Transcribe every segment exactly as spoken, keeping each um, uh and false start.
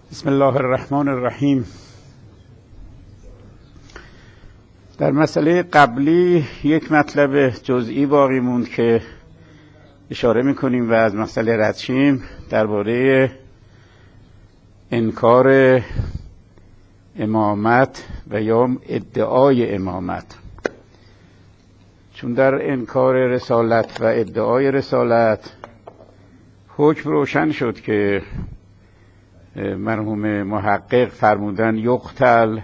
بسم الله الرحمن الرحیم. در مسئله قبلی یک مطلب جزئی باقی موند که اشاره میکنیم و از مسئله رد شیم، درباره انکار امامت و یا ادعای امامت. چون در انکار رسالت و ادعای رسالت حکم روشن شد که مرحوم محقق فرمودن یقتل،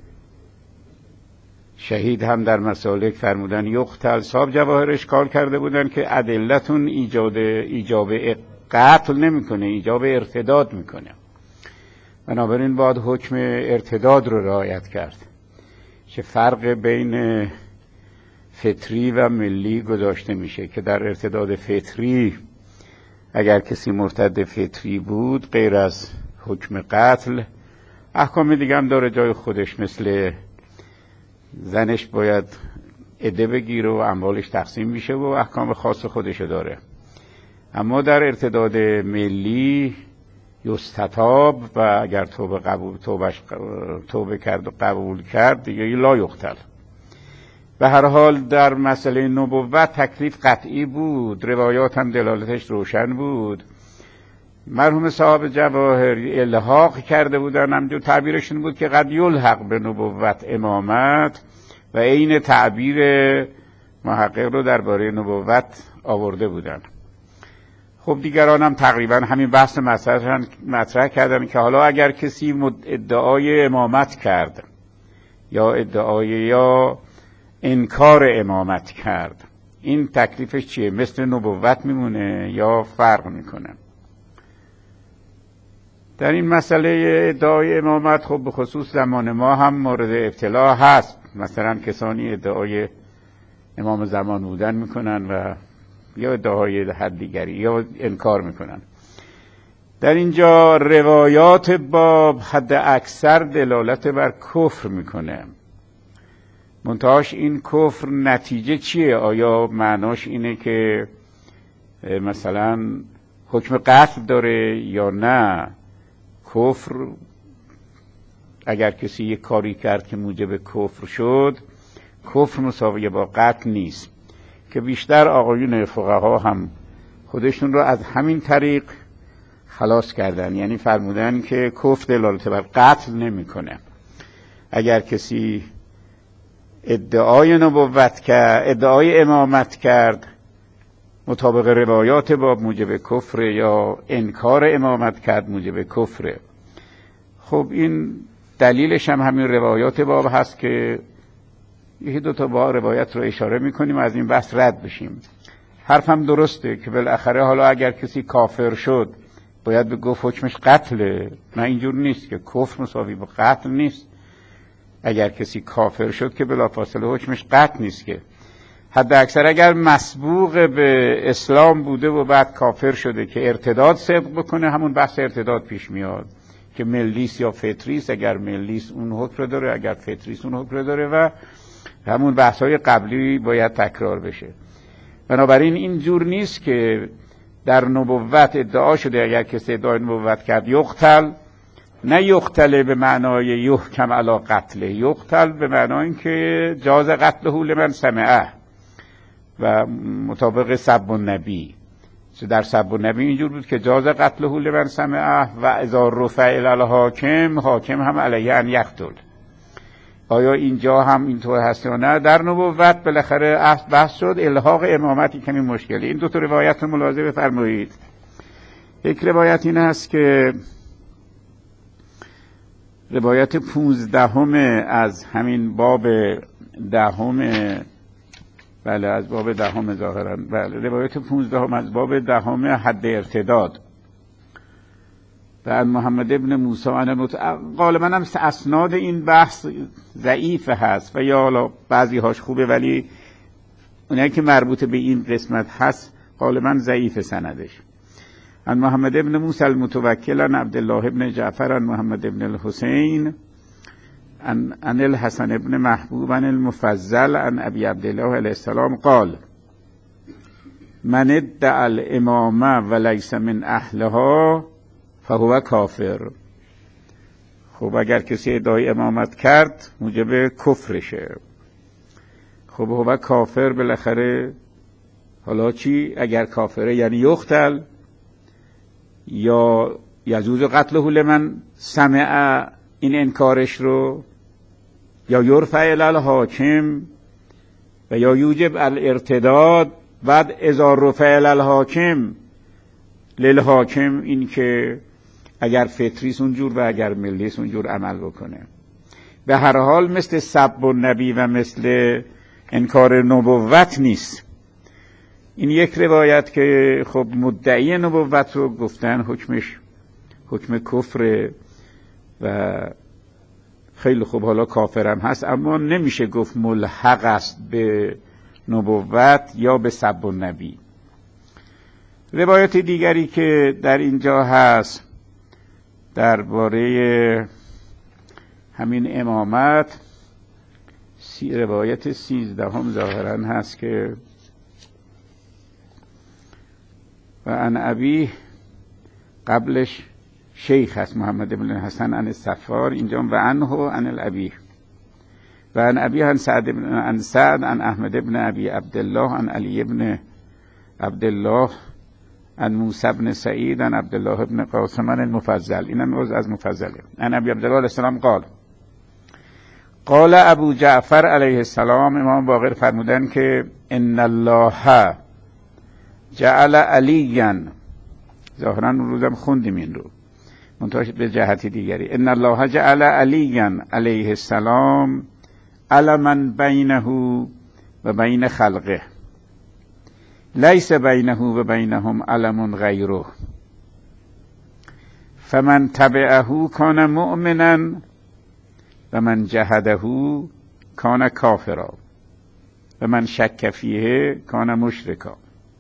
شهید هم در مسالک فرمودن یقتل. صاحب جواهر اشکال کرده بودن که ادلتون ایجاد ایجاب قتل نمیکنه، ایجاب ارتداد میکنه، بنابراین باید حکم ارتداد رو رعایت کرد که فرق بین فطری و ملی گذاشته میشه که در ارتداد فطری اگر کسی مرتد فطری بود غیر از حکم قتل احکام دیگه هم داره جای خودش، مثل زنش باید عده بگیره و اموالش تقسیم میشه و احکام خاص خودش داره. اما در ارتداد ملی یستتاب و اگر توبه قبول توبهش توبه کرد و قبول کرد دیگه لا یقتل. به هر حال در مسئله نبوت تکلیف قطعی بود، روایات هم دلالتش روشن بود. مرحوم صاحب جواهر الحاق کرده بودن، همجور تعبیرشون بود که قد یلحق به نبوت امامت، و این تعبیر محقق رو درباره نبوت آورده بودن. خب دیگران هم تقریبا همین بحث مطرح کردن که حالا اگر کسی ادعای امامت کرد یا ادعای یا انکار امامت کرد، این تکلیفش چیه؟ مثل نبوت میمونه یا فرق میکنه؟ در این مسئله ادعای امامت خب به خصوص زمان ما هم مورد ابتلا هست. مثلا کسانی ادعای امام زمان بودن میکنن و یا ادعای حد دیگری یا انکار میکنن. در اینجا روایات با حد اکثر دلالت بر کفر میکنه، منتهاش این کفر نتیجه چیه؟ آیا معناش اینه که مثلا حکم قتل داره یا نه؟ کفر اگر کسی یک کاری کرد که موجب کفر شد، کفر مساوی با قتل نیست، که بیشتر آقایون فقها هم خودشون رو از همین طریق خلاص کردن، یعنی فرمودن که کفر دلالت بر قتل نمیکنه. اگر کسی ادعای نبوت کرد، ادعای امامت کرد مطابق روایات باب موجب کفر، یا انکار امامت کرد موجب کفر. خب این دلیلش هم همین روایات باب هست که یه دو تا با روایت رو اشاره میکنیم از این بحث رد بشیم. حرفم درسته که بالاخره حالا اگر کسی کافر شد باید به گفت حکمش قتله، نه اینجور نیست که کفر مساوی با قتل نیست. اگر کسی کافر شد که بلافاصله حکمش قتل نیست، که حد اکثر اگر مسبوق به اسلام بوده و بعد کافر شده که ارتداد سبق بکنه، همون بحث ارتداد پیش میاد که ملیس یا فطریس. اگر ملیس اون حکم رو داره، اگر فطریس اون حکم رو داره، و همون بحث‌های قبلی باید تکرار بشه. بنابراین این جور نیست که در نبوت ادعا شده اگر کسی ادعای نبوت کرد یقتل، نه یقتل به معنای یحکم علی قتله، یقتل به معنای این که جاز قتله لمن سمعه و مطابق سب النبی. در سب النبی اینجور بود که جاز قتله لمن سمعه و اذا رفع الی الحاکم، حاکم هم علیه ان یقتل. آیا اینجا هم اینطور هست یا نه؟ در نبوت بالاخره اصل بحث شد الحاق امامتی کمی مشکلی. این دو تا روایت رو ملاحظه بفرمایید. یک روایت این هست که روایت پونزدهم از همین باب دهم، بله از باب دهم ظاهرا، بله روایت پونزدهم از باب دهم حد ارتداد، بعد محمد ابن موسی عن غالبا هم اسناد این بحث ضعیف هست و یا حالا بعضی هاش خوبه، ولی اونایی که مربوط به این قسمت هست غالبا ضعیف سندش. عن محمد ابن موسی المتوکل عن عبدالله ابن جعفر عن محمد ابن الحسین عن عن الحسن ابن محبوب عن المفضل عن ابی عبدالله علیه السلام قال من ادعى الامامه وليس من اهلها فهو کافر. خب اگر کسی ادعای امامت کرد موجب کفرشه. خب هو کافر بالاخره حالا چی؟ اگر کافره یعنی یقتل یا یجوز قتله لمن سمع این انکارش رو، یا یرفع الی الحاکم و یا یوجب الارتداد. بعد اذا رفع الی الحاکم للحاکم این که اگر فطریس اونجور و اگر ملیس اونجور عمل بکنه. به هر حال مثل سب النبی و مثل انکار نبوت نیست. این یک روایت که خب مدعی نبوت رو گفتن حکمش حکم کفر و خیلی خوب حالا کافرم هست، اما نمیشه گفت ملحق است به نبوت یا به سب النبی. روایت دیگری که در اینجا هست درباره همین امامت، سی روایت سیزدهم ظاهرا هست که و عن ابی، قبلش شیخ هست محمد بن حسن عن الصفار، اینجا و عنه عن الابی و عن ابی عن سعد بن عن سعد عن احمد بن ابی عبدالله عن علی بن عبدالله عن موسی بن سعید عن عبدالله بن قاسم عن المفضل. اینم از مفضله. عن ابی عبدالله علیه السلام قال قال ابو جعفر علیه السلام، امام باقر فرمودن که ان الله جعل علیا، ظاهرا اون روزم خوندیم این رو منتهی به جهتی دیگری، ان الله جعل علیا علیه السلام علما بینه و بین خلقه لیس بینه و بینهم علم غیره فمن تبعه کان مؤمنا و من جهده کان کافرا و من شک فیه کان مشرکا.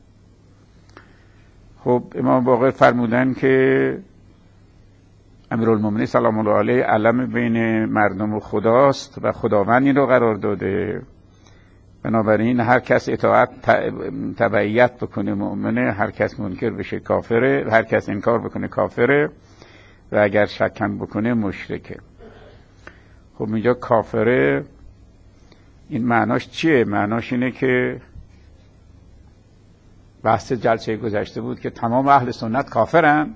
خب امام باقر فرمودن که امیرالمومنین سلام الله علیه علم بین مردم و خداست و خداوند این رو قرار داده. بنابراین هر کس اطاعت تبعیت بکنه مؤمنه، هر کس منکر بشه کافره، هر کس انکار بکنه کافره و اگر شکم بکنه مشرکه. خب اینجا کافره این معناش چیه؟ معناش اینه که بحث جلسه گذشته بود که تمام اهل سنت کافرن،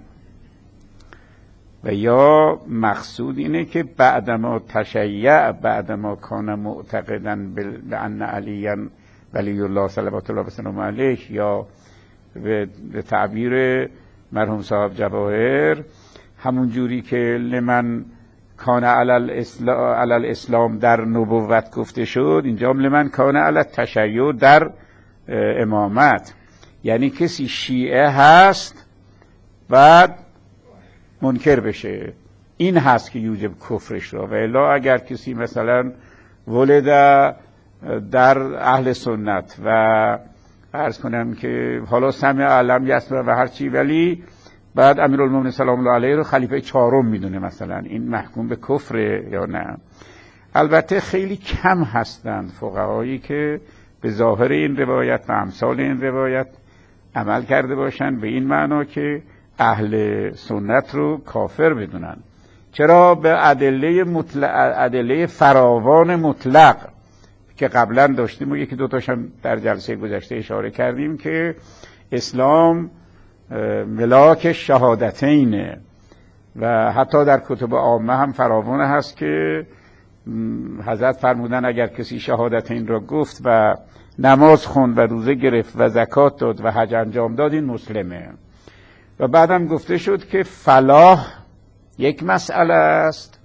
و یا مقصود اینه که بعدما تشیع بعدما کان معتقدا بان علیاً ولی الله صلوات الله وسلم علیه، یا به تعبیر مرحوم صاحب جواهر همون جوری که لمن کان علی الاسلام, علی الاسلام در نبوت گفته شد، اینجا لمن کان علی التشیع در امامت، یعنی کسی شیعه هست بعد منکر بشه، این هست که یوجب کفرش را. و الا اگر کسی مثلا ولد در اهل سنت و عرض کنم که حالا سمع علم یسمع و هرچی، ولی بعد امیرالمومنین سلام الله علیه رو خلیفه چهارم میدونه مثلا، این محکوم به کفره یا نه؟ البته خیلی کم هستند فقهایی که به ظاهر این روایت و امثال این روایت عمل کرده باشند به این معنا که اهل سنت رو کافر بدونن. چرا؟ به ادله مطلق، ادله فراوان مطلق که قبلا داشتیم و یکی دوتاش هم در جلسه گذشته اشاره کردیم که اسلام ملاک شهادتینه و حتی در کتب عامه هم فراوان هست که حضرت فرمودن اگر کسی شهادتین را گفت و نماز خوند و روزه گرفت و زکات داد و حج انجام داد این مسلمه. و بعدم گفته شد که فلاح یک مسئله است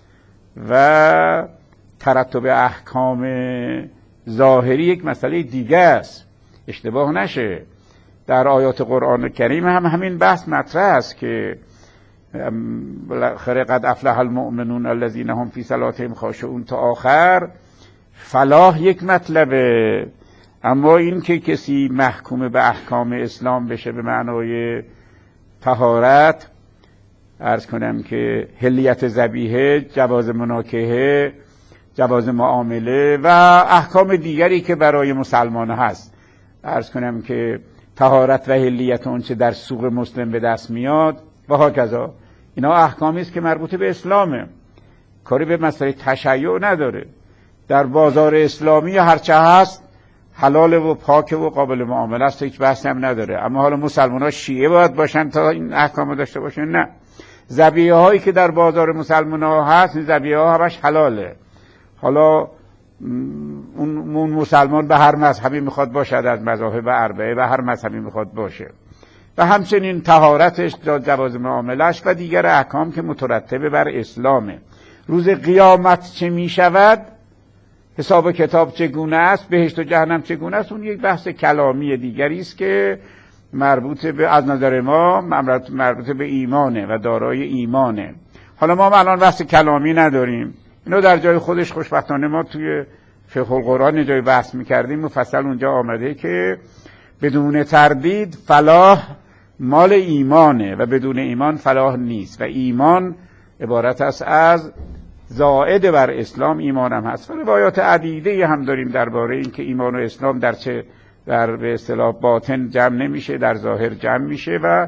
و ترتب احکام ظاهری یک مسئله دیگه است، اشتباه نشه. در آیات قرآن کریم هم همین بحث مطرح است که بالاخره قد افلح المؤمنون الذین هم فی صلاتهم خاشعون تا آخر. فلاح یک مطلبه، اما این که کسی محکوم به احکام اسلام بشه به معنای طهارت، عرض کنم که حلیت ذبیحه، جواز مناکحه، جواز معامله و احکام دیگری که برای مسلمان هست، عرض کنم که طهارت و حلیت اون چه در سوق مسلم به دست میاد و هاکذا، اینا احکامی است که مربوط به اسلامه. کاری به مسئله تشیع نداره. در بازار اسلامی هرچه هست حلال و پاک و قابل معامله است، هیچ بحثی هم نداره. اما حالا مسلمان ها شیعه باید باشن تا این احکام داشته باشن؟ نه. ذبیحه هایی که در بازار مسلمان ها هست این ذبیحه ها همش حلاله. حالا اون مسلمان به هر مذهبی میخواد باشد، از مذاهب اربعه و هر مذهبی میخواد باشه، و همچنین طهارتش، جواز معاملش و دیگر احکام که مترتبه بر اسلامه. روز قیامت چه میشود، حساب کتاب چگونه است، بهشت و جهنم چگونه است، اون یک بحث کلامی دیگری است که مربوط به، از نظر ما مربوط به ایمانه و دارای ایمانه. حالا ما الان بحث کلامی نداریم، اینو در جای خودش خوشبختانه ما توی فقه القرآن جای بحث میکردیم، مفصل اونجا آمده که بدون تردید فلاح مال ایمانه و بدون ایمان فلاح نیست، و ایمان عبارت است از زائد بر اسلام، ایمان هم هست. و روایات عدیده هم داریم درباره این که ایمان و اسلام در چه در به اصطلاح باطن جمع نمیشه، در ظاهر جمع میشه، و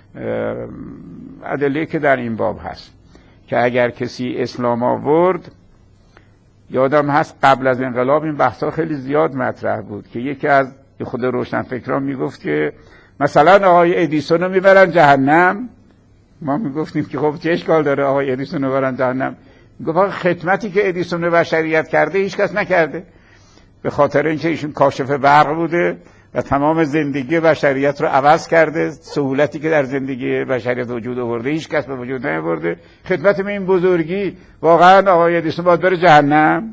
ادله که در این باب هست که اگر کسی اسلام آورد، یادم هست قبل از انقلاب این بحثا خیلی زیاد مطرح بود که یکی از خود روشنفکران میگفت که مثلا آقای ادیسون رو میبرن جهنم. ما میگفتیم که خب چه اشکال داره آقای ادیسون رو ببرن جهنم؟ میگفت خدمتی که ادیسون به بشریت کرده هیچ کس نکرده، به خاطر اینکه ایشون کاشف برق بوده و تمام زندگی بشریت رو عوض کرده، سهولتی که در زندگی بشریت وجود آورده هیچ کس به وجود نیاورده. خدمت به این بزرگی واقعا آقای ادیسون باید بره جهنم؟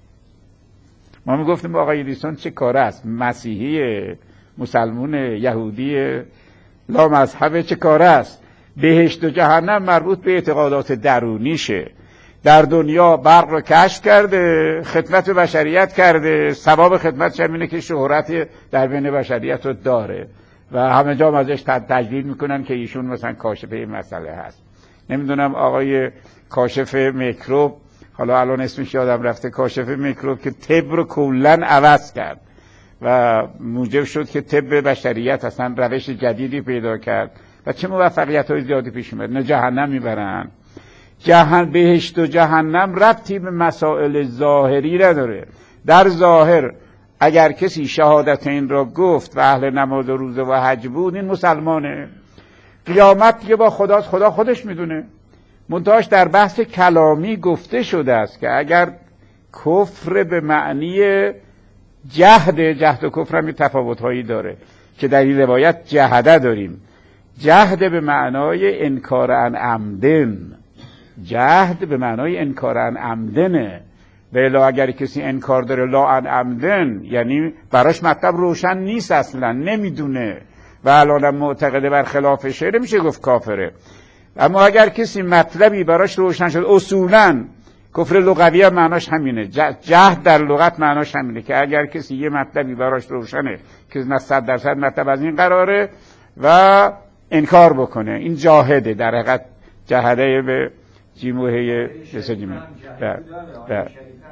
ما میگفتیم آقای ادیسون چه کاره است، مسیحی، مسلمون، یهودی، لا مذهب، چه کاره است؟ بهشت و جهنم مربوط به اعتقادات درونیشه. در دنیا برق رو کشف کرده، خدمت به بشریت کرده، ثواب خدمتش هم اینه که شهرت در بین بشریت رو داره و همه جا ازش تجلیل میکنن که ایشون مثلا کاشف این مسئله هست. نمیدونم آقای کاشف میکروب، حالا الان اسمش یادم رفته، کاشف میکروب که طب رو کلاً عوض کرد و موجب شد که طب بشریت اصلا روش جدیدی پیدا کرد و چه موفقیت های زیادی پیش اومد. نه جهنم میبرن. جهنم، بهشت و جهنم ربطی به مسائل ظاهری نداره. در ظاهر اگر کسی شهادت این را گفت و اهل نماز و روزه و حج بود، این مسلمانه. قیامت دیگه با خداست، خدا خودش میدونه. منتهاش در بحث کلامی گفته شده است که اگر کفر به معنی جهد، جهد و کفر هم تفاوت‌هایی داره که در این روایت جهده داریم. جهد به معنای انکار عن عمدن، جهد به معنای انکار عن عمدنه. ولی اگر کسی انکار داره لا عن عمدن، یعنی براش مطلب روشن نیست، اصلا نمیدونه و الان معتقده بر خلاف شعر، میشه گفت کافره. اما اگر کسی مطلبی براش روشن شد، اصولا کفر لغوی هم معناش همینه. جهد در لغت معناش همینه که اگر کسی یه مطلبی براش روشنه که نه صد درصد مطلب از این قراره و انکار بکنه، این جاهده. در حقیقت جهده به جیموهه جسدیمه. بله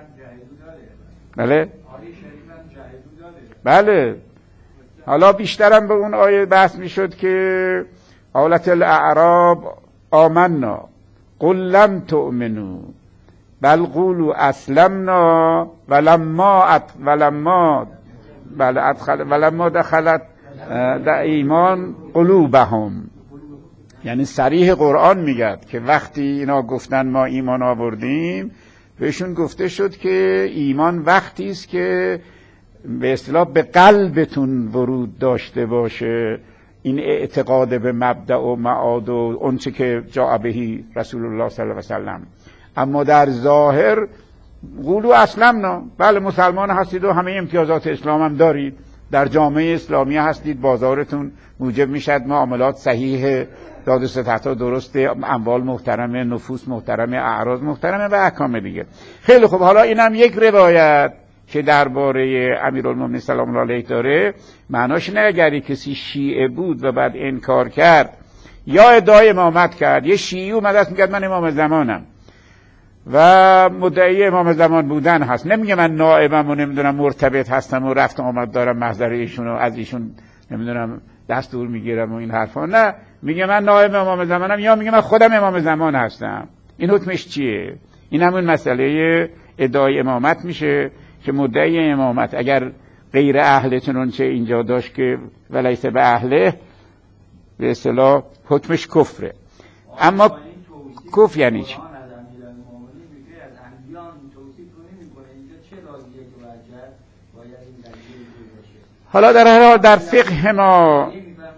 بله بله. حالا بیشترم به اون آیه بحث میشد که قالت الاعراب آمنا قل لم تؤمنوا بل قولوا اسلمنا ولما ات ولما بل ادخل ولما دخلت در ایمان قلوبهم. یعنی صریح قرآن میگه که وقتی اینا گفتن ما ایمان آوردیم، بهشون گفته شد که ایمان وقتی است که به اصطلاح به قلبتون ورود داشته باشه این اعتقاد به مبدأ و معاد و اونچه که جاء بهی رسول الله صلی الله علیه و سلم. اما در ظاهر قولوا اسلمنا، بله مسلمان هستید و همه امتیازات اسلام هم دارید، در جامعه اسلامی هستید، بازارتون موجب میشد معاملات صحیح، داد و ستدها درسته، اموال محترمه، نفوس محترمه، اعراض محترمه و احکام دیگه. خیلی خوب. حالا اینم یک روایت که درباره امیرالمومنین سلام الله علیه داره، معناش نه اگر کسی شیعه بود و بعد انکار کرد یا ادعای امامت کرد، یه شیعی اومد است میگه من امام زمانم و مدعی امام زمان بودن هست، نمیگه من نائبم و نمیدونم مرتبط هستم و رفت آمد دارم محضر ایشون و از ایشون نمیدونم دستور میگیرم و این حرفا، نه، میگه من نائب امام زمانم یا میگه من خودم امام زمان هستم. این حکمش چیه؟ این همون مسئله ادعای امامت میشه که مدعی امامت اگر غیر اهل چنانچه اینجا داشت که ولیس به اهله، به اصطلاح حکمش کفره. اما کفر یعنی چی؟ حالا در هر حال در فقه ما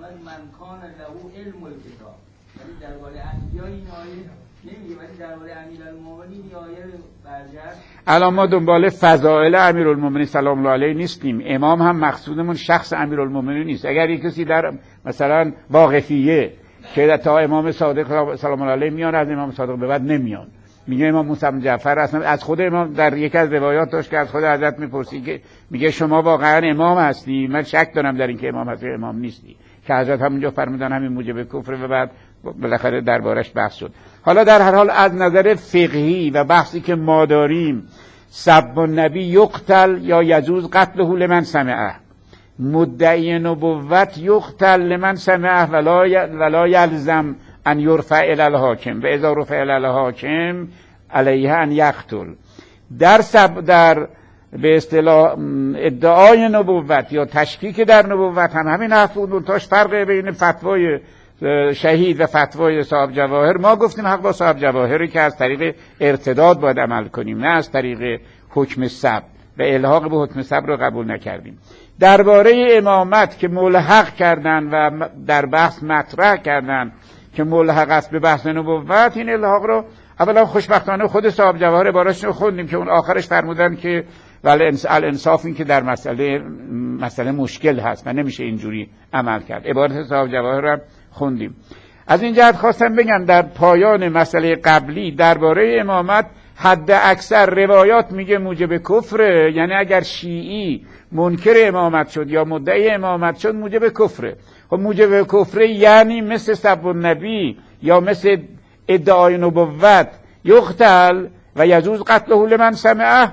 الان ما دنبال فضائل امیرالمومنین سلام الله علیه نیستیم. امام هم مقصودمون شخص امیرالمومنین نیست. اگر یک کسی در مثلا واقفیه که تا امام صادق سلام الله علیه میان، از امام صادق به بعد نمیان، میگه امام موسی بن جعفر اصلا از خود امام در یک از روایات داشت که از خود حضرت میپرسی که میگه شما واقعا امام هستی؟ من شک دارم در اینکه امام هستی امام نیستی، که حضرت همونجا فرمودن همین موجب کفر و بعد بالاخره دربارش بحث شد. حالا در هر حال از نظر فقهی و بحثی که ما داریم، سب النبی یقتل یا یجوز قتله لمن سمعه، مدعی نبوت یقتل لمن سمعه ولا ولا یلزم ان یرفع الی الحاکم و اذا رفع الی الحاکم علیه ان یقتل. در سب در به اصطلاح ادعای نبوت یا تشکیک در نبوت هم همین حرف تاش فرق بین فتوای شهید و فتوای صاحب جواهر. ما گفتیم حق با صاحب جواهری که از طریق ارتداد باید عمل کنیم، نه از طریق حکم سب، و الحاق به حکم سب رو قبول نکردیم. درباره امامت که ملحق کردن و در بحث مطرح کردن که ملحق است به بحث نبوت، این الحاق رو اولا خوشبختانه خود صاحب جواهر بارش رو خوندیم که اون آخرش فرمودن که ولی الانصاف این که در مسئله مسئله مشکل هست و نمیشه اینجوری عمل کرد. عبارت صاحب جواهر رو خوندیم. از این جهت خواستم بگم در پایان مسئله قبلی درباره امامت حد اکثر روایات میگه موجب کفره، یعنی اگر شیعی منکر امامت شد یا مدعی امامت شد موجب کفره. خب موجب کفره یعنی مثل سب النبی یا مثل ادعای نبوت یقتل و یجوز قتله لمن سمعه.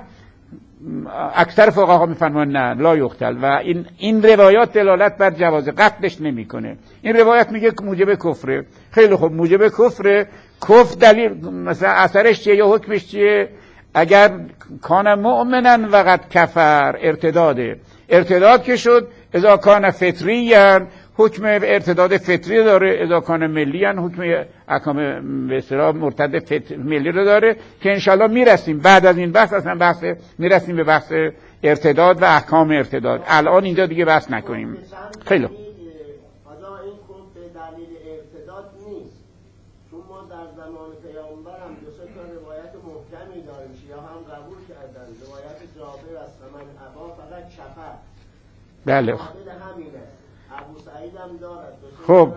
اکثر فقها میفرمایند نه لا یقتل و این این روایات دلالت بر جواز قتلش نمیکنه. این روایت میگه موجب کفره. خیلی خوب، موجب کفره. کفر دلیل مثلا اثرش چیه یا حکمش چیه؟ اگر کان مؤمنا وقد کفر، ارتداده. ارتداد که شد اذا کان فطریان، حکم ارتداد فطری داره، اذا کان ملیان حکم احکام به اصطلاح مرتد فطر ملی رو داره که انشالله میرسیم بعد از این بحث اصلا بحث میرسیم به بحث ارتداد و احکام ارتداد. الان اینجا دیگه بحث نکنیم. خیلی حالا این کفر به دلیل ارتداد نیست، چون ما در زمان پیامبر هم دو سه تا روایت محکمی داریم، شیعه هم قبول کردن. روایت جابر است من ابا فقط کفر. بله همینه. ابو سعید هم دارد. خب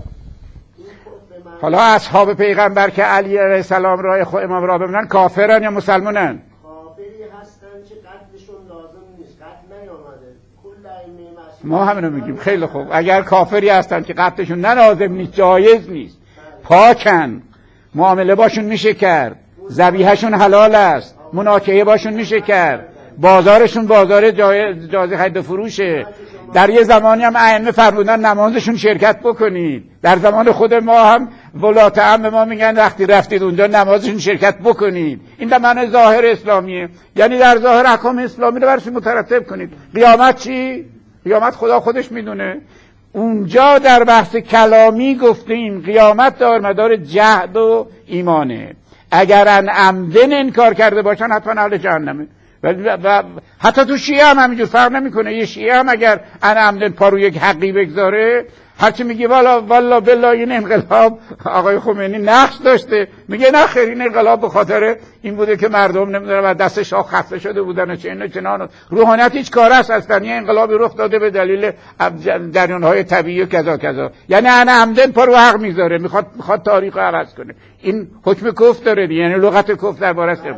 حالا اصحاب پیغمبر که علی علیه السلام راه خود امام را ببینن کافرن یا مسلمانن؟ کافری هستن که قتلشون لازم نیست، قتل نیامده. کل ائمه ما همینو میگیم. خیلی خوب، اگر کافری هستن که قتلشون نه لازم نیست، جایز نیست، پاکن، معامله باشون میشه کرد، ذبیحه‌شون حلال است، مناکحه باشون میشه کرد، بازارشون بازار جایز جایز خرید و فروشه. در یه زمانی هم ائمه فرمودن نمازشون شرکت بکنید. در زمان خود ما هم ولات هم به ما میگن وقتی رفتید اونجا نمازشون شرکت بکنید. این در معنی ظاهر اسلامیه، یعنی در ظاهر احکام اسلامی رو برشون مترتب کنید. قیامت چی؟ قیامت خدا خودش میدونه. اونجا در بحث کلامی گفتیم قیامت دارمدار جهد و ایمانه. اگر ان عمدن انکار کرده باشن حتما اهل جهنمه. و, و حتی تو شیعه هم همینجور فرق نمیکنه. یه شیعه هم اگر ان عمدن پا رو یک حقی بگذاره، هرچی میگه والا والا بالله این انقلاب آقای خمینی نقش داشته، میگه نه خیر این انقلاب به خاطر این بوده که مردم نمیدونم از دست شاه خسته شده بودن و چه و چنان. روحانیت هیچ کار است اصلا. یه انقلابی رخ داده به دلیل جریان‌های طبیعی و کذا کذا، یعنی ان عمدن پا رو حق میذاره، میخواد میخواد تاریخ رو عوض کنه. این حکم کفر داره، یعنی لغت کفر درباره است.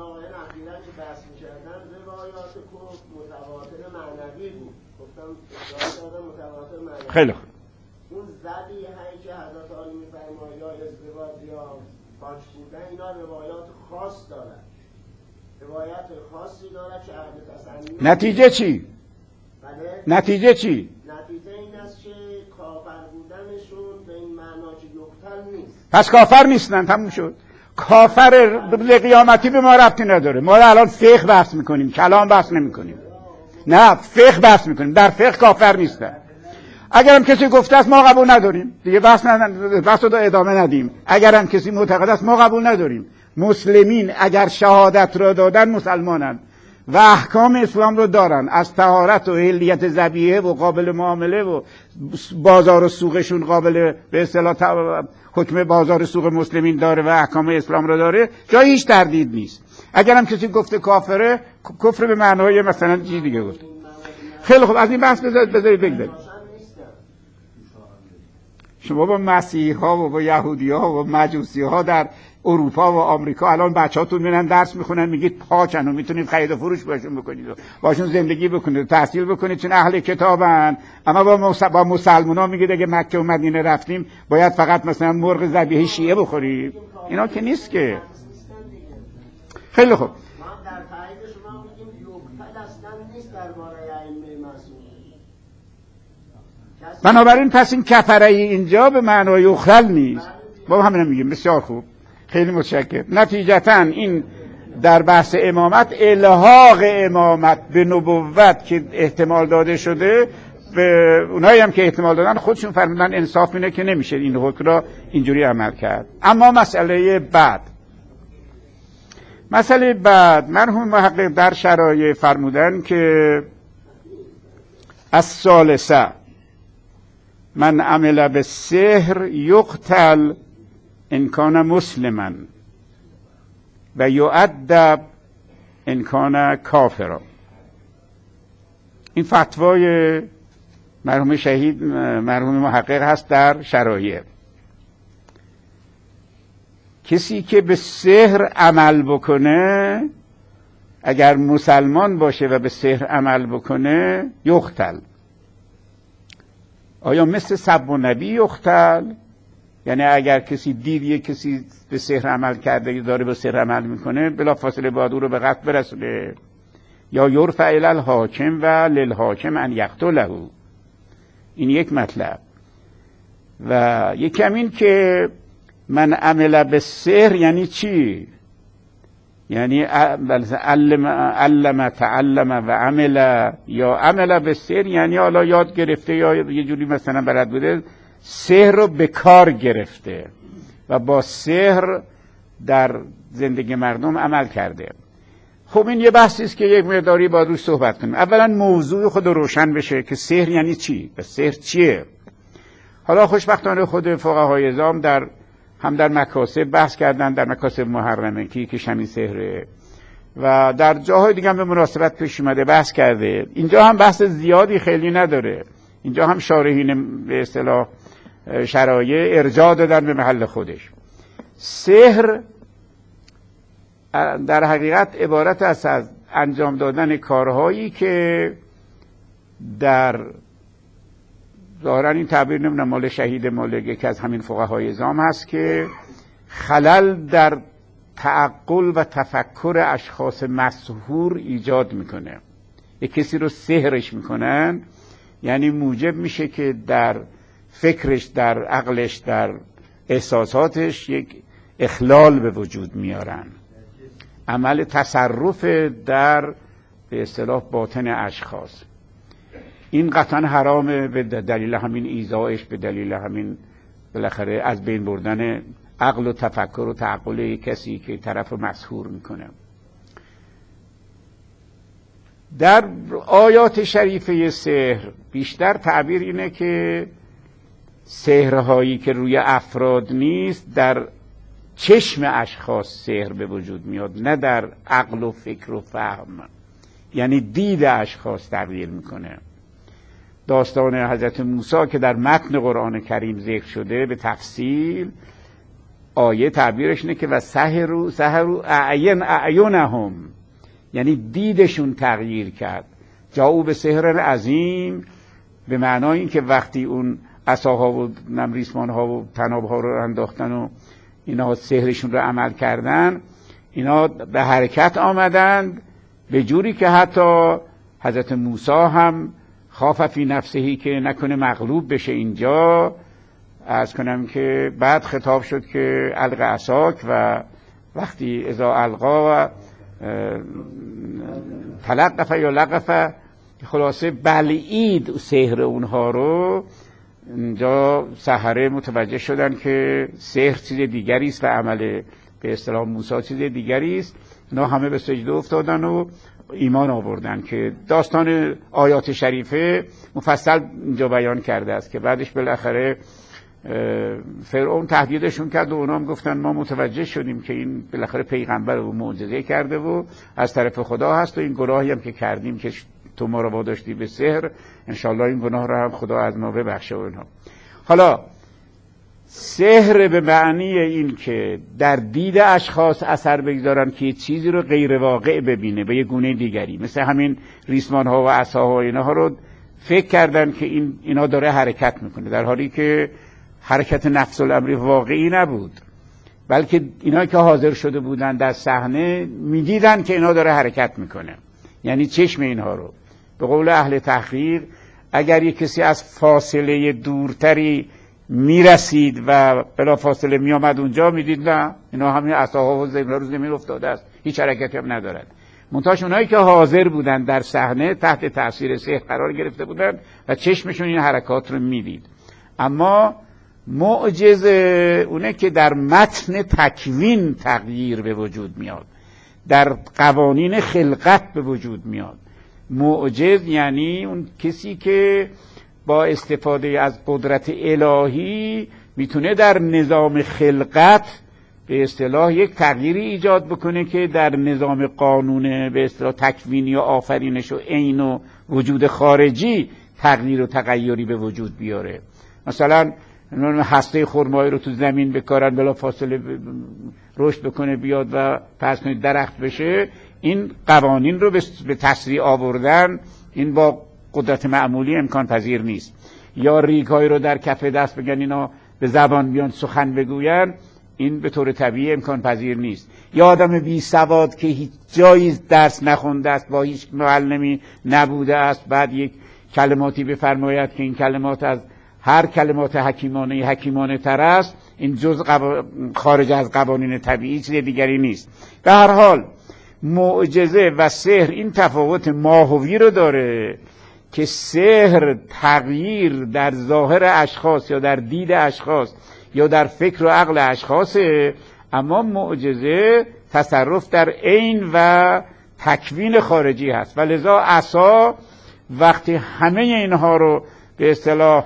خیلی خوب. اون زدی هایی که حضرت علی می‌فرماید یا ازدواج یا پاک بودن، اینا روایات خاص دارن، روایات خاصی دارن که اهل تسنن. نتیجه چی؟ بله؟ نتیجه چی؟ نتیجه این است که کافر بودنشون به این معنا که یقتل نیست. پس کافر نیستن، تموم شد. کافر قیامتی به ما ربطی نداره. ما الان فقه بحث میکنیم، کلام بحث نمیکنیم. نه، فقه بحث میکنیم. در فقه کافر نیستن. اگرم کسی گفته است ما قبول نداریم، دیگه بحث نداریم، بحث رو ادامه ندیم. اگرم کسی معتقد است ما قبول نداریم. مسلمین اگر شهادت را دادن مسلمانن و احکام اسلام رو دارن، از طهارت و اهلیت ذبیحه و قابل معامله و بازار و سوقشون قابل به اصطلاح حکم بازار و سوق مسلمین داره و احکام اسلام رو داره، جای هیچ تردید نیست. اگرم کسی گفته کافره، کفر به معنای مثلا چیز دیگه گفته. خیلی خوب، از این بحث بذارید بذارید بگذارید. شما با مسیحی ها و با یهودی ها و مجوسی ها در اروپا و آمریکا الان بچه‌هاتون میرن درس میخونن، میگید پاکن و میتونید خرید و فروش باشون بکنید و باشون زندگی بکنید و تحصیل بکنید چون اهل کتابن. اما با مس... با مسلمان‌ها میگید اگه مکه و مدینه رفتیم باید فقط مثلا مرغ ذبیحه شیعه بخوریم. اینا که نیست که. خیلی خوب. ما در تایید شما میگیم یوکل اصلا نیست درباره ائمه معصوم. بنابراین پس این کفره اینجا به معنای اخرل نیست. ما همین میگیم. بسیار خوب، خیلی متشکرم. نتیجتا این در بحث امامت الحاق امامت به نبوت که احتمال داده شده، به اونایی هم که احتمال دادن خودشون فرمودن انصاف اینه که نمیشه این حکم را اینجوری عمل کرد. اما مسئله بعد مسئله بعد مرحوم محقق در شرایع فرمودن که از ثالثه من عمل به سحر یقتل ان کان مسلما و یؤدب ان کان کافرا. این فتوای مرحوم شهید مرحوم محقق هست در شرایع. کسی که به سحر عمل بکنه، اگر مسلمان باشه و به سحر عمل بکنه، یقتل. آیا مثل سب و نبی یقتل؟ یعنی اگر کسی دید یک کسی به سحر عمل کرده یا داره به سحر عمل میکنه، بلافاصله باید او رو به قتل برسونه؟ یا یرفع الی الحاکم و للحاکم ان یقتله. این یک مطلب. و یکم این که من عمل به سحر یعنی چی؟ یعنی علم علم تعلم و عمل، یا عمل به سحر یعنی حالا یاد گرفته یا یه جوری مثلا بلد بوده، سحر رو به کار گرفته و با سحر در زندگی مردم عمل کرده. خب این یه بحثی است که یک مقداری باید روش صحبت کنیم. اولا موضوع خود روشن بشه که سحر یعنی چی و سحر چیه. حالا خوشبختانه خود فقهای اعظام در هم در مکاسب بحث کردن، در مکاسب محرمه که یکیش همین سحره و در جاهای دیگه هم به مناسبت پیش اومده بحث کرده. اینجا هم بحث زیادی خیلی نداره. اینجا هم شارحین به اصطلاح شرایع ارجاع دادن به محل خودش. سحر در حقیقت عبارت است از انجام دادن کارهایی که در ظاهرا این تعبیر نمیدونم مال شهید مالک یکی از همین فقهای اعظام هست که خلل در تعقل و تفکر اشخاص مسحور ایجاد میکنه. یک کسی رو سحرش میکنن، یعنی موجب میشه که در فکرش، در عقلش، در احساساتش یک اخلال به وجود میارن. عمل تصرف در به اصطلاح باطن اشخاص. این قطعا حرامه به دلیل همین ایذایش، به دلیل همین بالاخره از بین بردن عقل و تفکر و تعقل کسی که طرف مسحور میکنه. در آیات شریفه سحر بیشتر تعبیر اینه که سحرهایی که روی افراد نیست در چشم اشخاص سحر به وجود میاد، نه در عقل و فکر و فهم. یعنی دید اشخاص تغییر میکنه. داستان حضرت موسی که در متن قرآن کریم ذکر شده به تفصیل، آیه تعبیرش اینه که و سحروا سحروا اعین اعینهم، یعنی دیدشون تغییر کرد. جاءوا به سحر عظیم، به معنای این که وقتی اون عصاها و ریسمانها و طنابها رو انداختن و اینا سحرشون رو عمل کردن، اینا به حرکت آمدند به جوری که حتی حضرت موسی هم خاف فی نفسهی که نکنه مغلوب بشه. اینجا عرض کنم که بعد خطاب شد که الق عصاک و وقتی اذا القا و تلقف یا لقف، خلاصه بلعید سحر اونها رو. اینجا سحره متوجه شدن که سحر چیز دیگری است و عمل به اصطلاح موسی چیز دیگری است. اینا همه به سجده افتادن و ایمان آوردن که داستان آیات شریفه مفصل اینجا بیان کرده است که بعدش بالاخره فرعون تهدیدشون کرد و اونا هم گفتن ما متوجه شدیم که این بالاخره پیغمبر و معجزه کرده و از طرف خدا هست و این گناهی هم که کردیم که تو ما رو واداشتی به سحر، انشالله این گناه رو هم خدا از ما ببخشه. و اینها حالا سحر به معنی این که در دید اشخاص اثر بگذارن که چیزی رو غیر واقع ببینه به یه گونه دیگری، مثل همین ریسمان ها و عصاها و اینها رو فکر کردن که این اینا داره حرکت میکنه، در حالی که حرکت نفس الامر واقعی نبود، بلکه اینا که حاضر شده بودن در صحنه میدیدن که اینا داره حرکت میکنه، یعنی چشم اینها رو. به قول اهل تحقیق اگر یک کسی از فاصله دورتری میرسید و بلا فاصله میامد اونجا، میدید نه اینا همین عصاها و زمین رو زمین افتاده است، هیچ حرکتی هم ندارد. منتها اونایی که حاضر بودن در صحنه تحت تاثیر سحر قرار گرفته بودن و چشمشون این حرکات رو میدید. اما معجزه اونه که در متن تکوین تغییر به وجود میاد، در قوانین خلقت به وجود میاد. معجز یعنی اون کسی که با استفاده از قدرت الهی میتونه در نظام خلقت به اصطلاح یک تغییری ایجاد بکنه که در نظام قانون به اصطلاح تکوینی و آفرینش و عین و وجود خارجی تغییر و تغییری به وجود بیاره. مثلا هسته خرمایی رو تو زمین بکارن بلا فاصله رشد بکنه بیاد و فرض کنید درخت بشه، این قوانین رو به تسریع آوردن این با قدرت معمولی امکان پذیر نیست. یا ریگ‌هایی رو در کف دست بگن اینا به زبان بیان سخن بگوین، این به طور طبیعی امکان پذیر نیست. یا آدم بی سواد که هیچ جایی درس نخونده است، با هیچ معلمی نبوده است، بعد یک کلماتی بفرماید که این کلمات از هر کلمات حکیمانه حکیمانه تر است، این جز قو... خارج از قوانین طبیعی چیز دیگری نیست. به هر حال معجزه و سحر این تفاوت ماهوی رو داره که سحر تغییر در ظاهر اشخاص یا در دید اشخاص یا در فکر و عقل اشخاصه، اما معجزه تصرف در عین و تکوین خارجی هست. و لذا عصا وقتی همه اینها رو به اصطلاح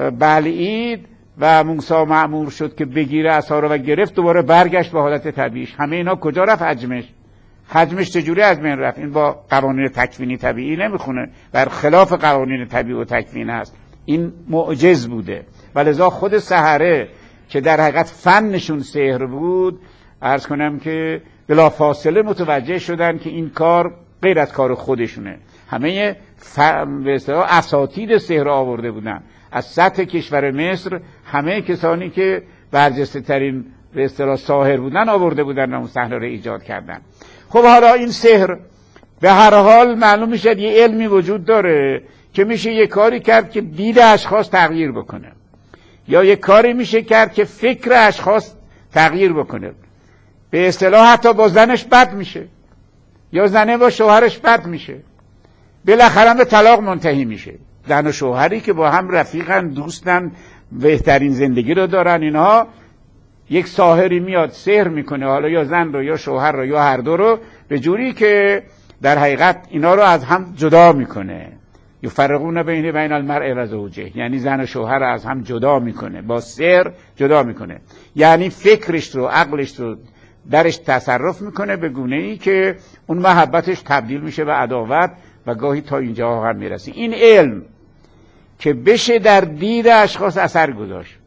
بلعید و موسی مأمور شد که بگیره عصا رو و گرفت، دوباره برگشت به حالت طبیعیش. همه اینا کجا رفت؟ حجمش حجمش چجوری از بین رفت؟ این با قوانین تکوینی طبیعی نمیخونه، بر خلاف قوانین طبیعی و تکوین هست. این معجز بوده. و لذا خود سحره که در حقیقت فنشون سحر بود، عرض کنم که بلا فاصله متوجه شدن که این کار غیر از کار خودشونه. همه به اصطلاح اساتید سحر آورده بودن از سطح کشور مصر، همه کسانی که برجسته ترین به اصطلاح ساحر بودن آورده بودن و اون صحنه رو ایجاد کردن. خب حالا این سحر به هر حال معلوم میشه یه علمی وجود داره که میشه یه کاری کرد که دید اشخاص تغییر بکنه، یا یه کاری میشه کرد که فکر اشخاص تغییر بکنه. به اصطلاح حتی با زنش بد میشه، یا زنه با شوهرش بد میشه، بالاخره به طلاق منتهی میشه. زن و شوهری که با هم رفیقن، دوستن، بهترین زندگی رو دارن، اینها یک ساحری میاد سحر میکنه، حالا یا زن رو یا شوهر رو یا هر دو رو، به جوری که در حقیقت اینا رو از هم جدا میکنه. یفرقون بین بین المرء و زوجه، یعنی زن و شوهر رو از هم جدا میکنه، با سحر جدا میکنه، یعنی فکرش رو عقلش رو درش تصرف میکنه به گونه ای که اون محبتش تبدیل میشه به عداوت و گاهی تا اینجا هم میرسه. این علم که بشه در دید اشخاص اثر گذاشت،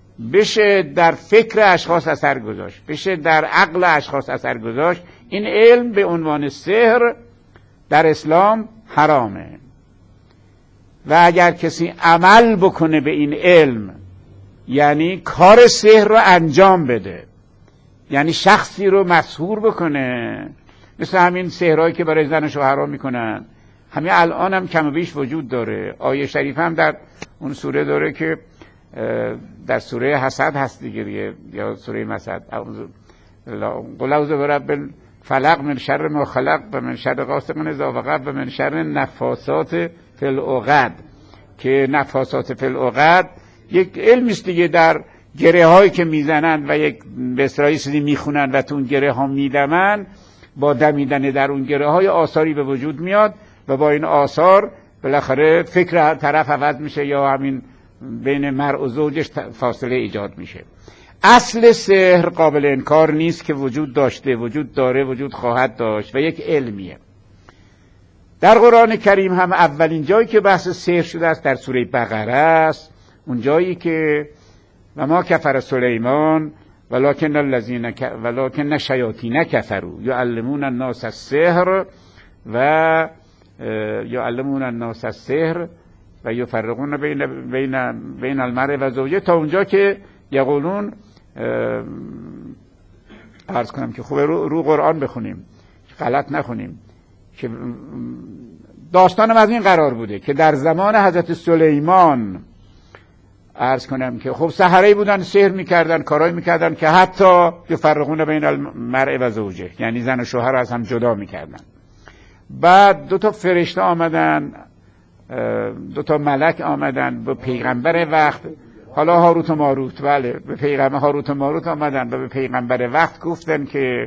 بشه در فکر اشخاص اثر گذاشت، بشه در عقل اشخاص اثر گذاشت، این علم به عنوان سحر در اسلام حرامه. و اگر کسی عمل بکنه به این علم، یعنی کار سحر رو انجام بده، یعنی شخصی رو مسحور بکنه، مثل همین سحرهایی که برای زن و شوهرها میکنن، همین الان هم کم و بیش وجود داره. آیه شریف هم در اون سوره داره که در سوره حسد هست دیگه، یا سوره مسد، قل اعوذ برب الفلق من شر ما خلق و من شر غاسق اذا وقب و من شر نفاسات فی العقد، که نفاسات فی العقد یک علمی است دیگه، در گره هایی که میزنن و یک به اصطلاح چیزی میخونن و تو اون گره ها میدمن، با دمیدن در اون گره های آثاری به وجود میاد و با این آثار بالاخره فکر طرف عوض میشه یا همین بین مرء و زوجش فاصله ایجاد میشه. اصل سحر قابل انکار نیست که وجود داشته، وجود داره، وجود خواهد داشت و یک علمیه. در قرآن کریم هم اولین جایی که بحث سحر شده است در سوره بقره است، اون جایی که و ما کفر سلیمان ولکن الذین ولکن الشیاطین کفروا یعلمون الناس السحر و یعلمون الناس السحر و یفرقون بین بین بین المرء و زوجه، تا اونجا که یقولون عرض کنم که خوبه رو, رو قرآن بخونیم، غلط نخونیم، که داستانم از این قرار بوده که در زمان حضرت سلیمان عرض کنم که خب سحره‌ای بودن، سحر میکردن، کارایی میکردن که حتی یفرقون بین المرء و زوجه، یعنی زن و شوهر از هم جدا میکردن. بعد دو تا فرشته آمدن، دو تا ملک آمدن به پیغمبر وقت، حالا هاروت و ماروت، بله به پیغمبر هاروت و ماروت آمدن و به پیغمبر وقت گفتن که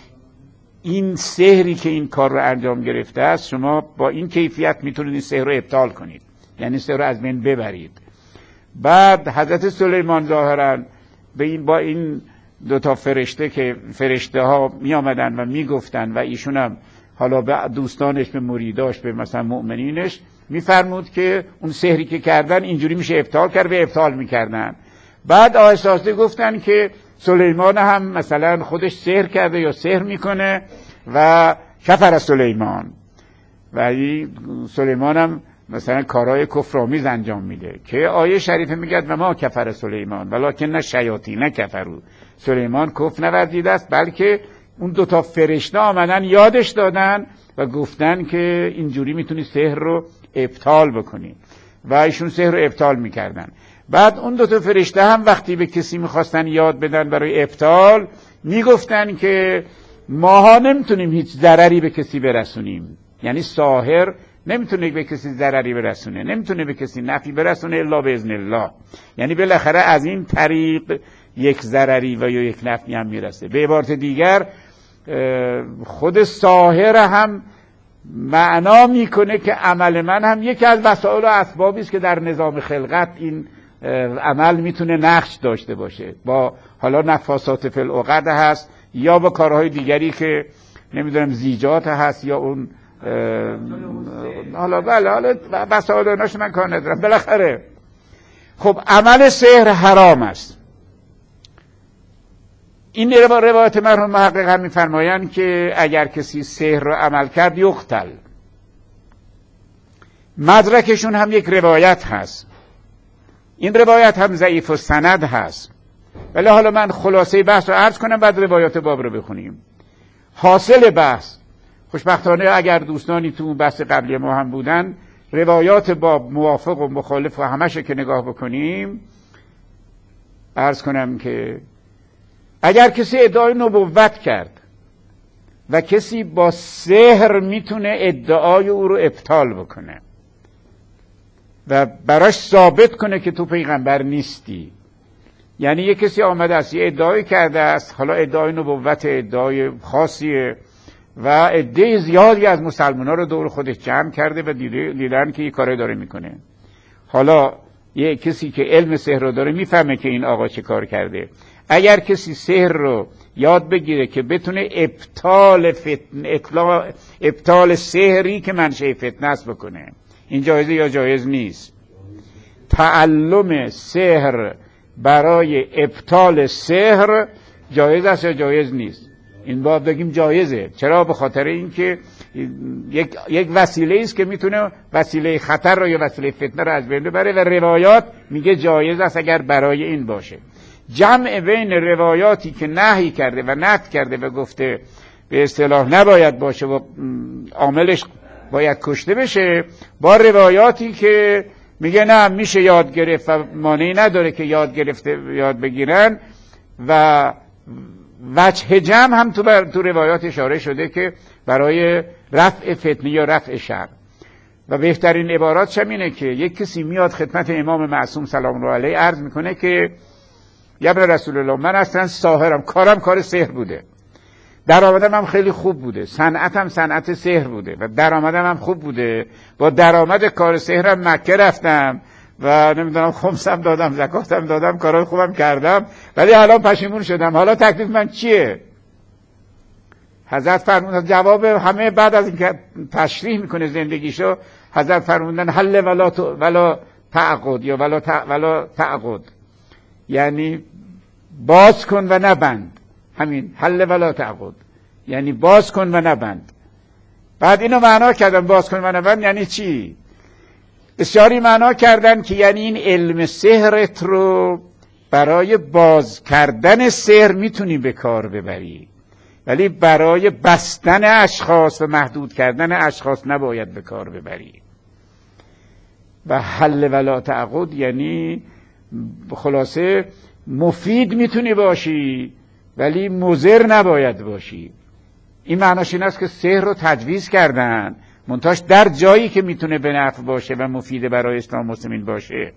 این سحری که این کار رو انجام گرفته است، شما با این کیفیت میتونید این سحر رو ابطال کنید، یعنی سحر رو از بین ببرید. بعد حضرت سلیمان ظاهرا به این با این دو تا فرشته که فرشته ها می آمدن و می گفتن و ایشون هم حالا به دوستانش، به مریداش، به مثلا مؤمنینش میفرمود که اون سحری که کردن اینجوری میشه ابطال کرد و ابطال میکردن. بعد آهسته آهسته گفتن که سلیمان هم مثلا خودش سحر کرده یا سحر میکنه و کفر سلیمان، و سلیمان هم مثلا کارهای کفرآمیز انجام میده، که آیه شریفه میگه و ما کفر سلیمان ولکن الشیاطین کفروا، سلیمان کفر نورزیده است، بلکه اون دوتا فرشته آمدن یادش دادن و گفتن که اینجوری میتونی سحر رو ابطال بکنی و ایشون سحر رو ابطال میکردن. بعد اون دوتا فرشته هم وقتی به کسی میخواستن یاد بدن برای ابطال، میگفتن که ماها نمیتونیم هیچ ضرری به کسی برسونیم، یعنی ساحر نمیتونه به کسی ضرری برسونه، نمیتونه به کسی نفعی برسونه الا باذن الله، یعنی بالاخره از این طریق یک ضرری و یا یک نفعی هم میرسه. به عبارت دیگر خود ساحر هم معنا میکنه که عمل من هم یکی از وسایل و اسبابی است که در نظام خلقت این عمل میتونه نقش داشته باشه، با حالا نفاسات فی العقد هست یا با کارهای دیگری که نمیدونم زیجات هست یا اون حالا بله حالا وسایل اوناش من کار ندارم. بالاخره خب عمل سحر حرام است. این روایت مرحوم محقق هم میفرمایند که اگر کسی سحر رو عمل کرد یقتل. مدرکشون هم یک روایت هست، این روایت هم ضعیف و سند هست، ولی حالا من خلاصه بحث رو عرض کنم بعد روایات باب رو بخونیم. حاصل بحث خوشبختانه اگر دوستانی تو بحث قبلی ما هم بودن، روایات باب موافق و مخالف و همشه که نگاه بکنیم، عرض کنم که اگر کسی ادعای نبوت کرد و کسی با سحر میتونه ادعای او رو ابطال بکنه و براش ثابت کنه که تو پیغمبر نیستی، یعنی یک کسی آمده است یه ادعای کرده است، حالا ادعای نبوت ادعای خاصیه و عده زیادی از مسلمان‌ها رو دور خودش جمع کرده و دیدن که یه کاری داره میکنه. حالا یه کسی که علم سحر رو داره میفهمه که این آقا چه کار کرده. اگر کسی سحر رو یاد بگیره که بتونه ابطال فتنه، ابطال سحری که منشأ فتنه است بکنه، این جایزه یا جایز نیست. تعلم سحر برای ابطال سحر جایز است یا جایز نیست؟ این باید بگیم جایزه. چرا؟ به خاطر اینکه یک یک وسیله است که میتونه وسیله خطر رو یا وسیله فتنه رو از بین ببره و روایات میگه جایز است اگر برای این باشه. جمع بین روایاتی که نهی کرده و نفی کرده و گفته به اصطلاح نباید باشه و عاملش باید کشته بشه، با روایاتی که میگه نه میشه یاد گرفت و مانعی نداره که یاد گرفته یاد بگیرن و وجه جمع هم تو, بر... تو روایات اشاره شده که برای رفع فتنه یا رفع شر. و بهترین عبارات همینه که یک کسی میاد خدمت امام معصوم سلام الله علیه عرض میکنه که یا ابن رسول الله، من اصلا ساحرم، کارم کار سحر بوده، درآمدم هم خیلی خوب بوده، صنعتم صنعت سحر بوده و درآمدم هم خوب بوده، با درآمد کار سحرم مکه رفتم و نمیدونم خمسم دادم، زکاتم دادم، کارهای خوبم کردم، ولی الان پشیمون شدم، حالا تکلیف من چیه؟ حضرت فرمودن جواب همه بعد از اینکه تشریح میکنه زندگیشو، حضرت فرمودن حل ولا ت... ولا تعقد یا ولا ت... ولا تعقد، یعنی باز کن و نبند. همین حل ولا تعقد یعنی باز کن و نبند. بعد اینو معنا کردن باز کن و نبند یعنی چی؟ بسیاری معنا کردن که یعنی این علم سحرت رو برای باز کردن سحر میتونی به کار ببری، ولی برای بستن اشخاص و محدود کردن اشخاص نباید به کار ببری. و حل ولا تعقد یعنی خلاصه مفید میتونی باشی ولی مضر نباید باشی. این معناش این است که سحر رو تجویز کردن، منتاش در جایی که میتونه به نفع باشه و مفید برای اسلام مسلمین باشه،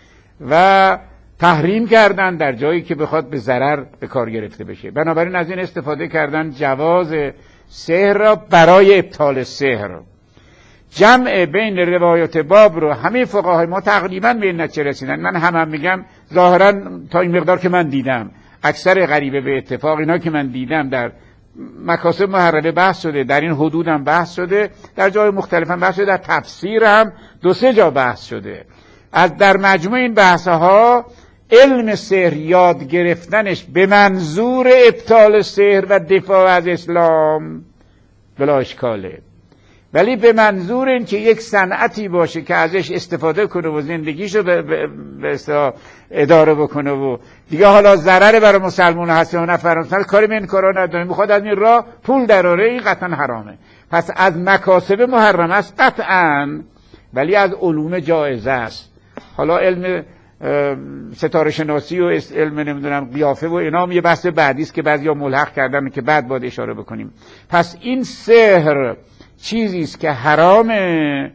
و تحریم کردن در جایی که بخواد به ضرر به کار گرفته بشه. بنابراین از این استفاده کردن جواز سحر را برای ابطال سحر. جمع بین روایات باب رو همه فقهای ما تقریبا به این نتیجه رسیدن. من هم, هم میگم ظاهرا تا این مقدار که من دیدم، اکثر غریبه به اتفاق اینا که من دیدم در مکاسب محرره بحث شده، در این حدود هم بحث شده، در جای مختلف هم بحث شده، در تفسیر هم دو سه جا بحث شده. از در مجموع این بحث ها علم سحر یاد گرفتنش به منظور ابطال سحر و دفاع از اسلام بلا اشکاله، ولی به منظور این که یک صنعتی باشه که ازش استفاده کنه و زندگیشو به, به, به اداره بکنه و دیگه حالا ضرر برای مسلمان هست یا نه فرانسه کاری به این کارا نداره، میخواد از این راه پول دراره، این قطعا حرامه. پس از مکاسب محرم است قطعا، ولی از علوم جایزه است. حالا علم ستاره شناسی و علم نمیدونم قیافه و اینا هم یه بحث بعدی است که بعضیا ملحق کردن که بعد باید اشاره بکنیم. پس این سحر چیزی است که حرامه،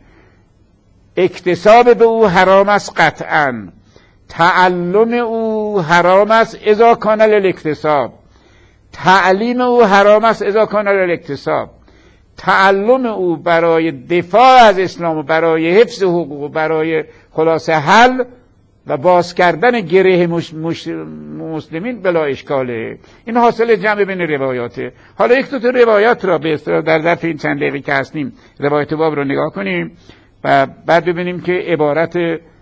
اکتساب به او حرام است قطعا، تعلم او حرام است اذا کان للاکتساب، تعلیم او حرام است اذا کان للاکتساب. تعلم او برای دفاع از اسلام و برای حفظ حقوق و برای خلاصه حل و باز کردن گره مش... مش... مسلمین بلا اشکاله. این حاصل جمع بین روایاته. حالا یک دو تا روایات را به اصطلاح در ظرف این چند دقیقه که هستیم روایت باب رو نگاه کنیم و بعد ببینیم که عبارت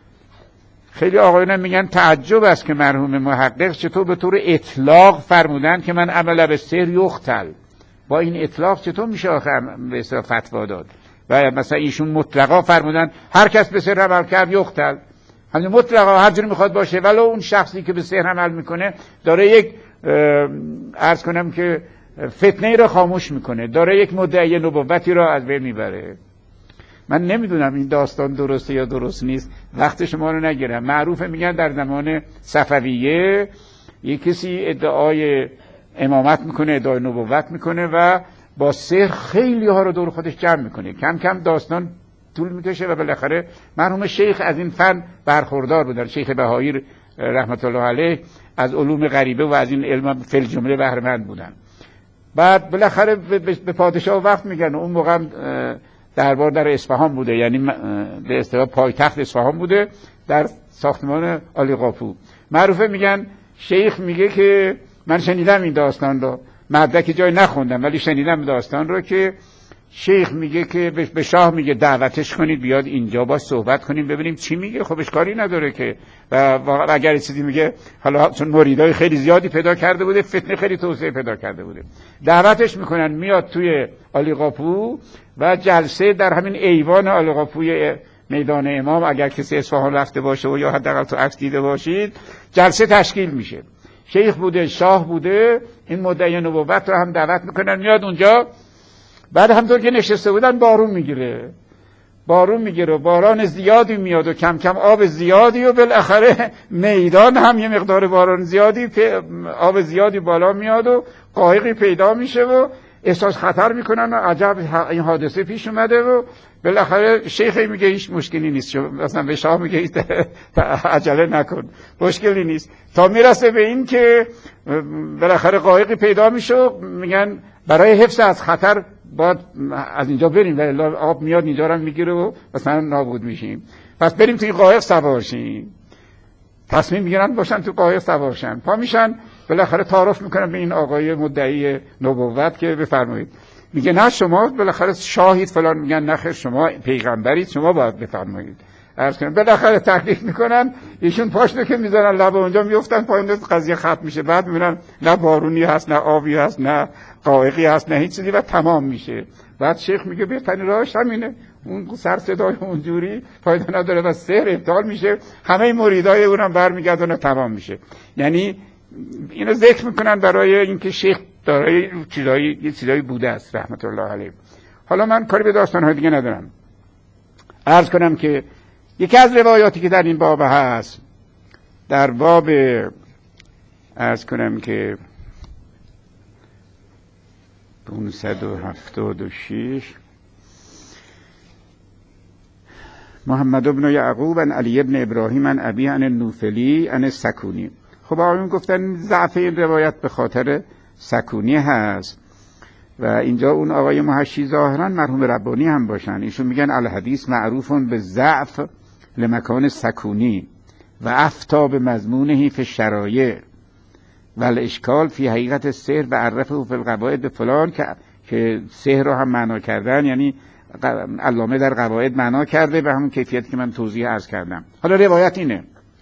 خیلی آقایون میگن تعجب است که مرحوم محقق چطور به طور اطلاق فرمودن که من عمل به سحر یقتل. با این اطلاق چطور میشه آخر به اصطلاح فتوا داد؟ و مثلا ایشون مطلقا فرمودن هر کس به سحر عمل کرد یقتل، همین مطلقا هر جوری میخواد باشه، ولو اون شخصی که به سحر عمل میکنه داره یک عرض کنم که فتنه ای را خاموش میکنه، داره یک مدعی نبوتی را از بین میبره. من نمیدونم این داستان درسته یا درست نیست، وقت شما رو نگیرم. معروفه میگن در زمان صفویه یک کسی ادعای امامت میکنه، ادعای نبوت میکنه و با سحر خیلی ها رو دور خودش جمع میکنه. کم کم داستان طول میکشه و بالاخره مرحوم شیخ از این فن برخوردار بودن. شیخ بهایی رحمت الله علیه از علوم غریبه و از این علم فی الجمله بهره مند بودن. بعد بالاخره به پادشاه وقت میگن، اون موقع دربار در اصفهان بوده، یعنی به اصطلاح پایتخت اصفهان بوده در ساختمان عالی قاپو. معروفه میگن شیخ میگه که من شنیدم این داستان رو، مدرک جای نخوندم ولی شنیدم داستان رو، که شیخ میگه که به شاه میگه دعوتش کنید بیاد اینجا با صحبت کنیم ببینیم چی میگه. خب اشکالی نداره که، و اگر چیزی میگه، حالا چون مریدای خیلی زیادی پیدا کرده بوده، فتنه خیلی توسعه پیدا کرده بوده، دعوتش میکنن میاد توی عالی قاپو و جلسه در همین ایوان عالی قاپوی میدان امام، اگر کسی اصفهان رفته باشه و یا حداقل تو عکس دیده باشید، جلسه تشکیل میشه. شیخ بوده، شاه بوده، این مدعی نبوت رو هم دعوت میکنن میاد اونجا. بعد همطور که نشسته بودن بارون میگیره. بارون میگیره و باران زیادی میاد و کم کم آب زیادی و بالاخره میدان هم یه مقدار باران زیادی آب زیادی بالا میاد و قایقی پیدا میشه و احساس خطر میکنن و عجب این حادثه پیش اومده و بالاخره شیخ میگه هیچ مشکلی نیست، مثلا به شاه میگه عجله نکن مشکلی نیست، تا میرسه به این که بالاخره قایقی پیدا میشه و میگن برای حفظ از خطر باید از اینجا بریم و الا آب میاد اینجا رو میگیره و مثلا نابود میشیم، پس بریم توی قایق سوار شیم. تصمیم میگیرن باشن تو قایق سوار شن، پا میشن بالاخره تعارف میکنن به این آقای مدعی نبوت که بفرمایید، میگه نه شما بالاخره شاهید فلان، میگن نه خیر شما پیغمبرید شما باید بفرمایید. عرض کنم بالاخره تکلیف میکنن، ایشون پاشنه که میذارن لب اونجا میافتن پایین، قضیه ختم میشه، بعد میبینن نه بارونی هست نه آبی هست نه قایقی هست نه هیچ چیزی و تمام میشه. بعد شیخ میگه بهترین راهش همینه، اون سر صدای اونجوری فایده نداره و سحر ابطال میشه، همه مریدای اونم برمیگردن و تمام میشه. یعنی اینو ذکر میکنن برای اینکه شیخ دارای چیزایی یه چیزایی بوده است رحمت الله علیه. حالا من کاری به داستان‌های دیگه ندارم، عرض کنم که یکی از روایاتی که در این باب هست، در باب عرض کنم که پانصد و هفتاد و شش محمد ابن یعقوب عن علی ابن ابراهیم عن ابی عن النوفلی عن السکونی. خب آقایون گفتن ضعف این روایت به خاطر سکونی هست و اینجا اون آقای محشی ظاهرا مرحوم ربانی هم باشن، ایشون میگن الحدیث معروف به ضعف لمکان سکونی و افتا به مضمونه فی الشرایع و الاشکال فی حقیقت السحر و عرفه فی القواعد به فلان، که که سحر رو هم معنا کردن، یعنی علامه در قواعد معنا کرده به همون کیفیت که من توضیح عرض کردم. حالا روایت اینه،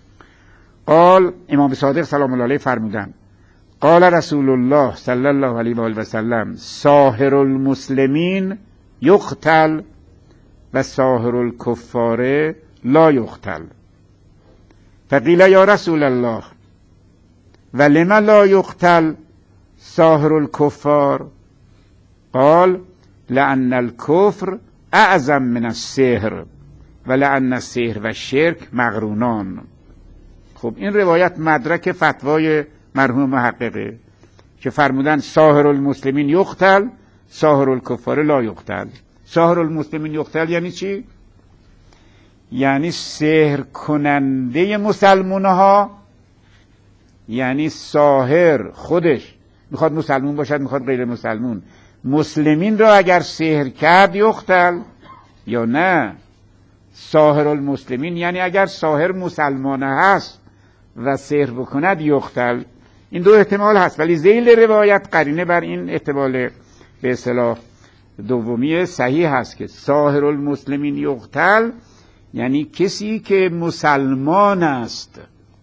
قال امام صادق سلام الله علیه فرمودن قال رسول الله صلی الله علیه و آله و سلم ساحر المسلمین یقتل و ساحر الکفار لا یقتل. فقیل یا رسول الله و لما لا یقتل ساحر الکفار؟ قال لأن الكفر اعظم من السحر و لأن السحر و الشرک مقرونان. خب این روایت مدرک فتوای مرحوم محققه که فرمودن ساحر المسلمین یقتل ساحر الکفار لا یقتل. ساحر المسلمین یقتل یعنی چی؟ یعنی سحر کننده مسلمان ها، یعنی ساحر خودش میخواد مسلمون باشد میخواد غیر مسلمون، مسلمین را اگر سحر کرد یقتل یا نه. ساحر المسلمین یعنی اگر ساحر مسلمانه هست و سحر بکند یقتل. این دو احتمال هست، ولی ذیل روایت قرینه بر این احتمال به اصطلاح دومی صحیح هست که ساحر المسلمین یقتل یعنی کسی که مسلمان است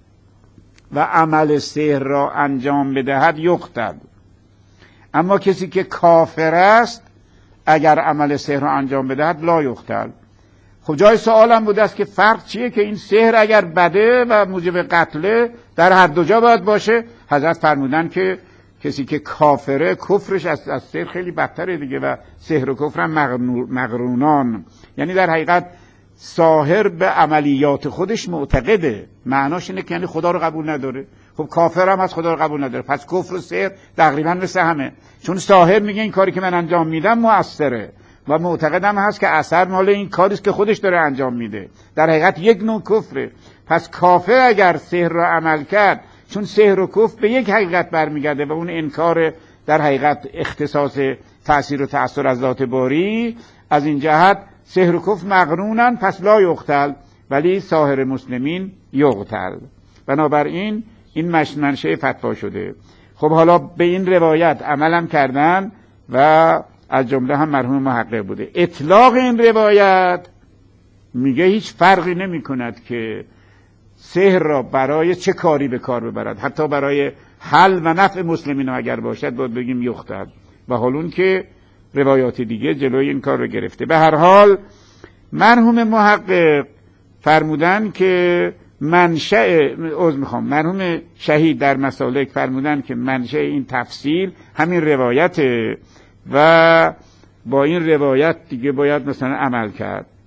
و عمل سحر را انجام بدهد یقتل. اما کسی که کافر است اگر عمل سحر را انجام بدهد لا یقتل. خب جای سوالم بوده است که فرق چیه که این سحر اگر بده و موجب قتله در هر دو جا باید باشه؟ حضرت فرمودن که کسی که کافره کفرش از, از سحر خیلی بدتره دیگه و سحر و کفر هم مقرونان، یعنی در حقیقت ساحر به عملیات خودش معتقده، معناش اینه که یعنی خدا رو قبول نداره. خب کافر هم از خدا رو قبول نداره، پس کفر و سحر تقریبا مثل همه، چون ساحر میگه این کاری که من انجام میدم مؤثره و معتقدم هست که اثر مال این کاری است که خودش داره انجام میده، در حقیقت یک نوع کفره. پس کافر اگر سحر را عمل کرد، چون سحر و کفر به یک حقیقت برمیگرده و اون انکار در حقیقت اختصاص تأثیر و تأثیر از ذات باری، از این جهت سحر و کفر مقرونن، پس لا یقتل، ولی ساحر مسلمین یقتل. بنابراین این منشأ فتوا شده. خب حالا به این روایت عملم کردن و از جمله هم مرحوم محقق بوده. اطلاق این روایت میگه هیچ فرقی نمی کند که سحر را برای چه کاری به کار ببرد، حتی برای حل و نفع مسلمین اگر باشد باید بگیم یقتل، و حالون که روایات دیگه جلوی این کار رو گرفته. به هر حال مرحوم محقق فرمودن که منشأ عذر میخوام مرحوم شهید در مسالک فرمودن که منشأ این تفصیل همین روایته و با این روایت دیگه باید مثلا عمل کرد.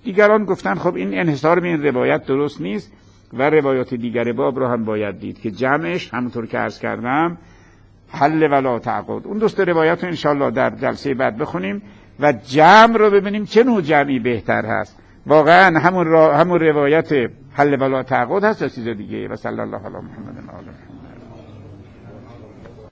دیگران گفتن خب این انحصار به این روایت درست نیست و روایات دیگر باب رو هم باید دید که جمعش همونطور که عرض کردم حل ولا تعقد. اون دوست روایت رو انشالله در جلسه بعد بخونیم و جمع رو ببینیم چه نوع جمعی بهتر هست، واقعا همون, را همون روایت حل ولا تعقد هست یا چیز دیگه. و صلی الله علی محمد و آله.